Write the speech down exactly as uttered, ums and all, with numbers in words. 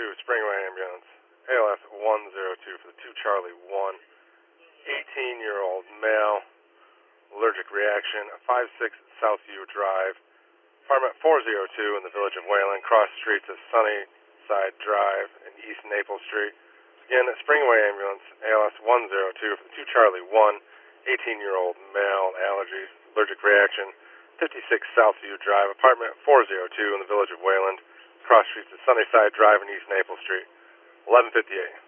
two, Springway Ambulance, A L S one zero two for the two Charlie one, eighteen-year-old male, allergic reaction, five six Southview Drive, apartment four oh two in the village of Wayland, cross streets of Sunnyside Drive and East Naples Street. Again, Springway Ambulance, A L S one zero two for the two Charlie one, eighteen-year-old male, allergies, allergic reaction, fifty-six Southview Drive, apartment four oh two in the village of Wayland, cross streets of Sunnyside Drive and East Naples Street, eleven fifty-eight.